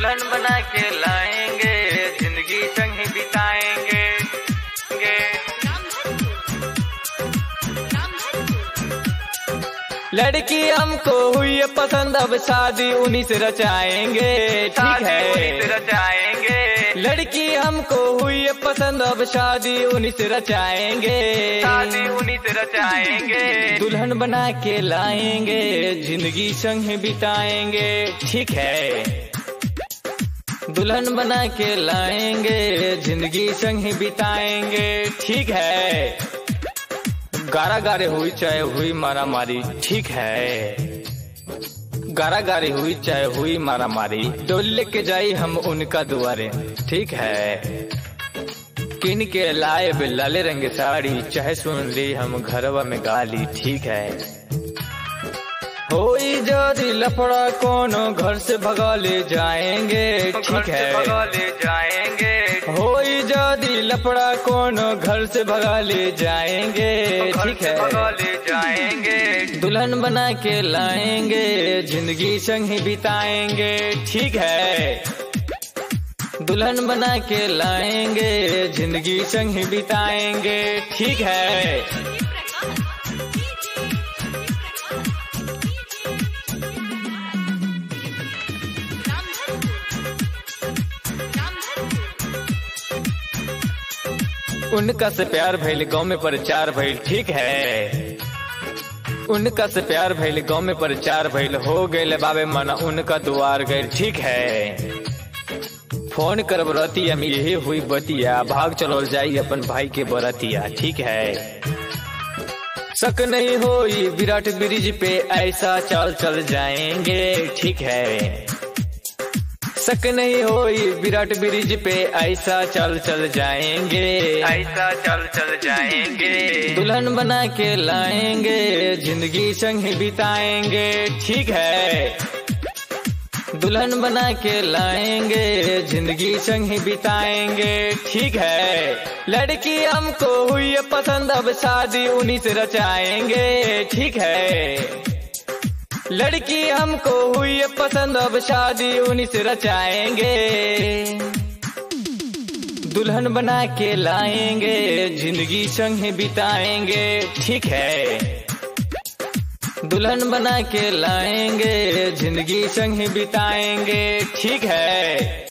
दुल्हन बना के लाएंगे, जिंदगी संग ही बिताएंगे। लड़की हमको हुई है पसंद, अब शादी उन्हीं से रचाएंगे, ठीक है रचाएंगे। लड़की हमको हुई है पसंद, अब शादी उन्हीं से रचाएंगे, शादी उन्हीं से रचाएंगे। दुल्हन बना के लाएंगे, जिंदगी संग ही बिताएंगे, ठीक है। दुल्हन बना के लाएंगे, जिंदगी संग ही बिताएंगे, ठीक है। गारा गारे हुई चाहे हुई मारा मारी, ठीक है। गारा गारे हुई चाहे हुई मारा मारी, डोली लेके जाई हम उनका दुआरे, ठीक है। किन के लाए लाले रंग साड़ी, चाहे सुन ली हम घरवा में गाली, ठीक है। होई जदी लफड़ा कोनो घर से भगा ले जाएंगे, ठीक है। भगा ले जाएंगे। होई जदी लफड़ा कोनो घर से भगा ले जाएंगे, ठीक है। भगा ले जाएंगे। दुल्हन बना के लाएंगे, जिंदगी संग ही बिताएंगे, ठीक है। दुल्हन बना के लाएंगे, जिंदगी संग ही बिताएंगे, ठीक है। उनका से प्यार भइल गाँव में प्रचार भइल, ठीक है। उनका से प्यार भइल गाँव में प्रचार भइल, हो गए बाबे मना उनका दुआर गए, ठीक है। फोन कर बरतिया में यही हुई बतिया, भाग चलो जाई अपन भाई के बरतिया, ठीक है। शक नहीं होई विराट ब्रिज पे ऐसा चाल चल जाएंगे, ठीक है। शक नहीं होई विराट ब्रिज पे ऐसा चल जाएंगे, ऐसा चल जाएंगे। दुल्हन बना के लाएंगे, जिंदगी संग ही बिताएंगे, ठीक है। दुल्हन बना के लाएंगे, जिंदगी संग ही बिताएंगे, ठीक है। लड़की हमको हुई है पसंद, अब शादी उन्हीं से रचाएंगे, ठीक है। लड़की हमको हुई है पसंद, अब शादी उन्हीं से रचाएंगे। दुल्हन बना के लाएंगे, जिंदगी संग ही बिताएंगे, ठीक है। दुल्हन बना के लाएंगे, जिंदगी संग ही बिताएंगे, ठीक है।